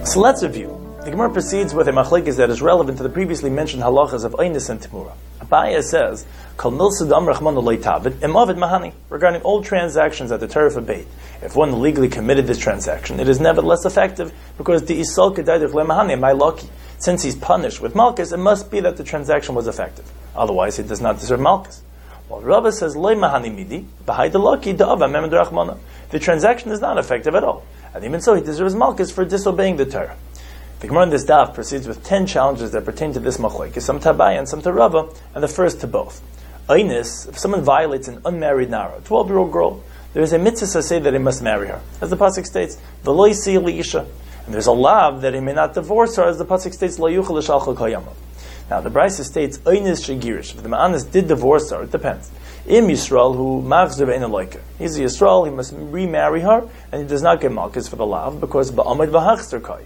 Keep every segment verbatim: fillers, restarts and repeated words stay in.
So let's review. The Gemara proceeds with a machlekes that is relevant to the previously mentioned halachas of Einis and Timura. Abaya says, Kol milsad am rachmana lo yitavid, imavid mahani, regarding all transactions that the Torah forbade. If one illegally committed this transaction, it is nevertheless effective because the isal kedayduch le mahani, my lucky. Since he's punished with malchus, it must be that the transaction was effective. Otherwise, he does not deserve malchus. While Rava says, lo mahani midi, b'hai de lucky da'ava memad rachmana. The transaction is not effective at all. And even so, he deserves malchus for disobeying the Torah. The Gemara in this daf proceeds with ten challenges that pertain to this machlekes, some to Abaya and some to Rava, and the first to both. Einis, if someone violates an unmarried nara, a twelve-year-old girl, there is a mitzvah to say that he must marry her. As the pasuk states, v'lo yisi li isha. And there's a lav that he may not divorce her, as the pasuk states, lo yuchel l'shalchel kol yamav. Now, the Brisa states, Einis shegirish. If the ma'anis did divorce her, it depends. Im Yisrael, who machzer ve'ena loika. He's a Yisrael, he must remarry her, and he does not get malchus for the lav, because ba'amid v'hachzer kai.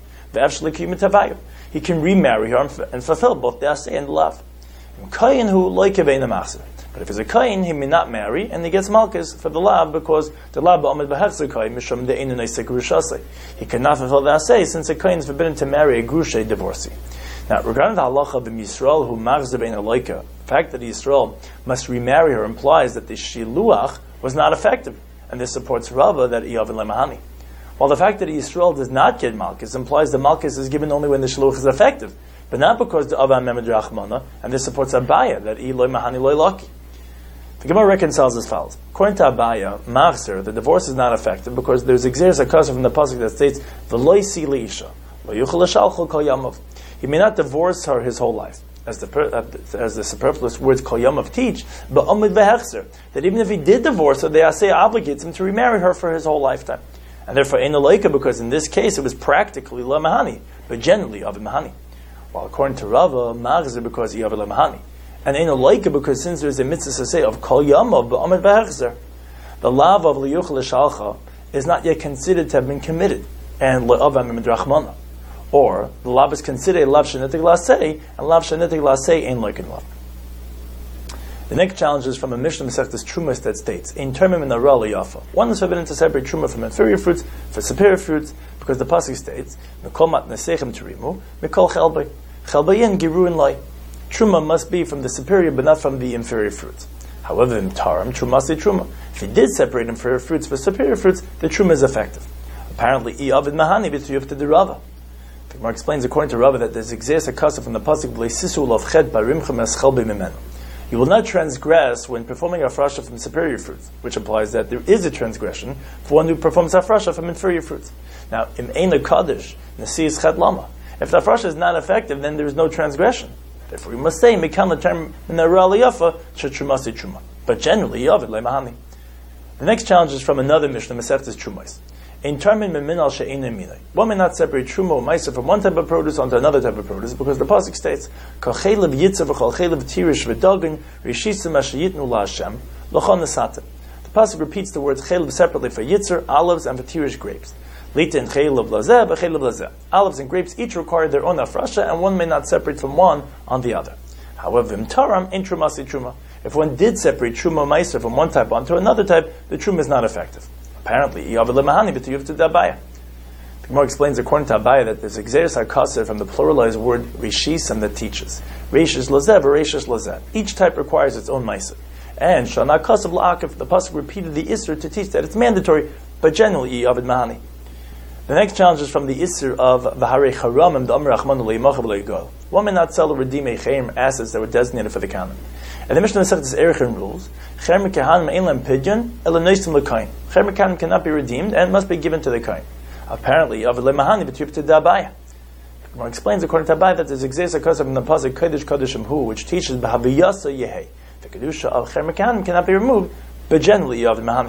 He can remarry her and fulfill both the asay and the lav. Kayin who like ve'ena machzer. But if he's a kayin, he may not marry, and he gets malchus for the lav, because the lav ba'amid v'hachzer kai, mishum de'enu neisek grushasei. He cannot fulfill the asay, since a kayin is forbidden to marry a grushay divorcee. Now, regarding the halacha of the Yisrael who machzer ve'ena loika, the fact that the Yisrael must remarry her implies that the shiluach was not effective, and this supports Rava that iyav lemahani. While the fact that Yisrael does not get malchus implies the malchus is given only when the shiluach is effective, but not because the ava memad rachmana, and this supports Abaya that i loy mahani loy laki. The Gemara reconciles as follows: according to Abaya, machzer, the divorce is not effective because there's exeres hakasa from the pasuk that states v'lo yisi li isha lo yuchel l'shalchel kol yamav. He may not divorce her his whole life, as the per, as the superfluous words kol yamav teach, but amid v'hechzer, that even if he did divorce her, the asay obligates him to remarry her for his whole lifetime. And therefore, Eino Loika, because in this case it was practically La Mahani, but generally Avid Mahani. While according to Rava, Machzer because he Avid La Mahani. And Eino Loika because since there is a mitzvah to say of Kol Yamav B'Amid V'Hechzer, the lav of Liyuch L'Shalcha is not yet considered to have been committed, and Le'Ava Mimid Rachmana. Or, the lav is considered a lav shenetik lasei, and lav shenetik lasei ain't like in lav. The next challenge is from a Mishnah Masechtas Trumas that states, "In termim in arala yafa." One is forbidden to separate truma from inferior fruits for superior fruits, because the pasuk states, "Mikol mat nesechem terimu, mikol chelbei, chelbein giruin lai." Truma must be from the superior, but not from the inferior fruits. However, in taram truma say truma. If he did separate inferior fruits for superior fruits, the truma is effective. Apparently, iavid mahani b'tuyuf to the Rava. The Gemara explains according to Rava that there's exeres hakasa from the pasuk b'leisisul of ched barimchem es chelbei mimenu. You will not transgress when performing afrasha from superior fruits, which implies that there is a transgression for one who performs afrasha from inferior fruits. Now, in Ein HaKadosh, Nasi's Chet Lama, if the afrasha is not effective, then there is no transgression. Therefore, we must say, Mikam l'term minarali yafa, shetrumasi truma. But generally, yavid le'mahani. The next challenge is from another Mishnah, Masechtas Trumais. In termin meminal she'ein minay. One may not separate truma or maisa from one type of produce onto another type of produce because the pasuk states, "Kol chelev yitzav v'chol chelev tirish v'dagin rishisim ashayitnu la'Hashem l'chon nesatem." The pasuk repeats the words chelev separately for yitzer, olives, and for tirish grapes. Lita and chelev lazeh, but chelev lazeh. Olives and grapes each require their own afrasha, and one may not separate from one on the other. However, im taram in trumasi truma. If one did separate truma or maisa from one type onto another type, the truma is not effective. Apparently, Yav Lemahani b'tuyuv to Abaya. The Gemara explains according to Abaya that there's exeres hakaseh from the pluralized word rishis that teaches. Reishish lazev or reishish lazev. Each type requires its own ma'aser. And shana kasav la'akif, the pasuk repeated the isser to teach that it's mandatory, but generally Yav Mahani. The next challenge is from the isser of v'harei charamim d'amar achmanu le'yimachav le'yigol. One may not sell or redeem a chayim assets that were designated for the canon. And the Mishnah Masechtas Erechim rules, Cher Mekahanim ein lem pidyon, ela noisim l'kain. Cher Mekahanim cannot be redeemed and must be given to the kain. Apparently, Avid lemahani b'tuyuv to Abaya. The Gemara explains according to Abaya that there's exeres hakasa from the pasuk Kodesh Kodeshim Hu, which teaches b'haviyasa yehei. The kedusha of Cher Mekahanim cannot be removed, but generally Avid mahani.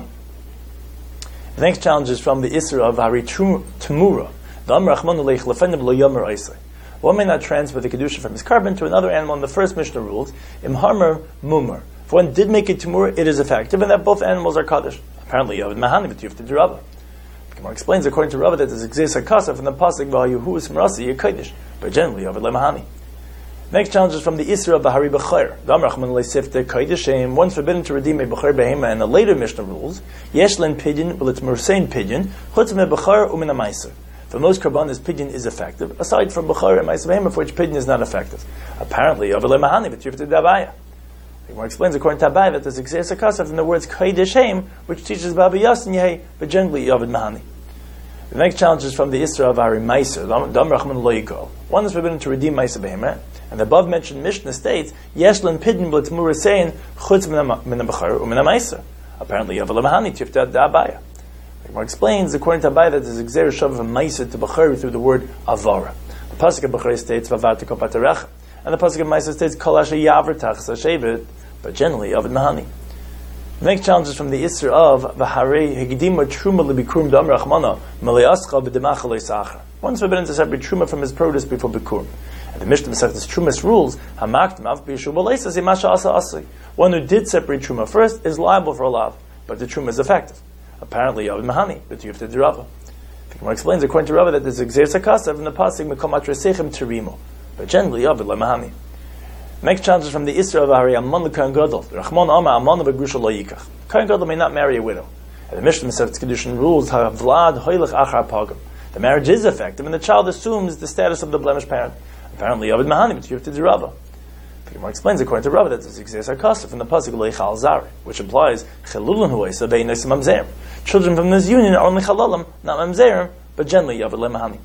The next challenge is from the Isra of Hari Tumura. The Amr Achmanu leich lefenim lo yomer oisei. One may not transfer the kedusha from his carbon to another animal. In the first Mishnah rules, imharmer mumar. If one did make it tumur, it is effective, and that both animals are kaddish. Apparently, yavid mahani b'tuyuv to Rava. The Gemara explains according to Rava that there exists a kasa from the pasuk v'hayu is marasi yekadish, but generally yavid lemahani. Next challenge is from the Isra of the Hari B'chair. The Amr Achman le'sifte kaidishem. One's forbidden to redeem a b'chair behema, and the later Mishnah rules, yesh len pidyon v'let mursein pidyon chutz me b'chair u'min ha'maiser. For most karbanos, pidyon is effective, aside from Bechor and Ma'aseh Behema, for which pidyon is not effective. Apparently, Yovel Mahani, but Tifta Dabaya. The Gemara explains, according to Abai, that there's Xer Sakasa from the words Kodesh Heim, which teaches Baba Yasin Yehei, but generally Yovel Mahani. The next challenge is from the Isra of Ari Meiser, Dam Rachman Lo Yigol. One is forbidden to redeem Ma'aseh Behema, and the above mentioned Mishnah states, Yeshlan Pidyon B'Tmura Sein, Chutz Min HaBechor U'Min HaMeiser. Apparently, Yovel Mahani, Tifta Dabaya. The Gemara explains, according to Abai, that there's Xer Shav of Meiser to Bechor through the word Avara. The Pasuk of Bechor states, Vavar Tiko Paterecha, and the Pasuk of Meiser states, Kol Asher Yaver Tachas HaShevet, but generally Yovel Mahani. The next challenge is from the Isra of V'harei Hegidima Truma L'Bikurim Dam Rachmana Mele'ascha B'Demach Lo Yisachar. One is forbidden to separate Truma from his produce before Bikurim. And the Mishnah Masechtas Trumas rules, Hamaktim Av B'Yishu B'Leisas Yimasha Asa Asli. One who did separate Truma first is liable for a lav, but the Truma is effective. Apparently Yovel Mahani, but you have to do Rava. The Gemara explains, according to Rava, that there's a Xer Sakasa from the Pasuk Mekom Atresechem Terimo, but generally Yovel Mahani. Next challenge is from the Isra of Hari Amon l'Kohen Gadol. Rachmon Ama Amon v'Grusha Lo Yikach. Kohen Gadol may not marry a widow. And the Mishnah Masechtas Kedushin rules Havlad Hoylech Achar Pagam. The marriage is effective, and the child assumes the status of the blemished parent. Apparently, Yovel Mahani, but you have to do Rava. The Gemara explains, according to Rava, that there's Xer Sakasa from the pasuk Leichal Zari, which implies Chelulun Huaysa Beinos Mamzerim. Children from this union are only Chalalim, not Mamzerim, but generally Yovel Mahani.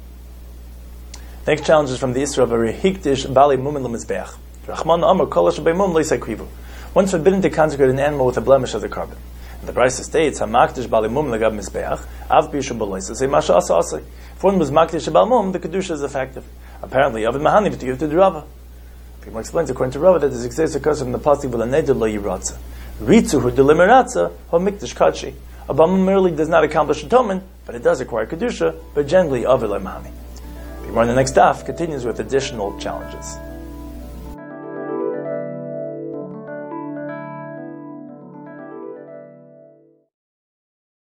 Next challenge is from the Isra of Rehikdish Bali Mumin L'Mizbeach. Rachman Amar Kolash Beimum Leisai Krivu. One's forbidden to consecrate an animal with a blemish as a carbon. And the Brisa states, Hamakdish Bali Mum Legav Mizbeach, Av Bishu B'Leisai, say Masha Asa Asai. If one was Makdish Bal Mum, the Kedusha is effective. Apparently, Yovel Mahani, but you have to do Rava. The Gemara explains, according to Rava, that there's Xer Sakasa from the pasuk V'Laneder Lo Yiratza. Ritzu Hu Delimeratza Ho Mikdash Kachi. A Bal merely does not accomplish atonement, but it does acquire Kedusha, but generally Yovel Mahani. The Gemara in the next daf continues with additional challenges.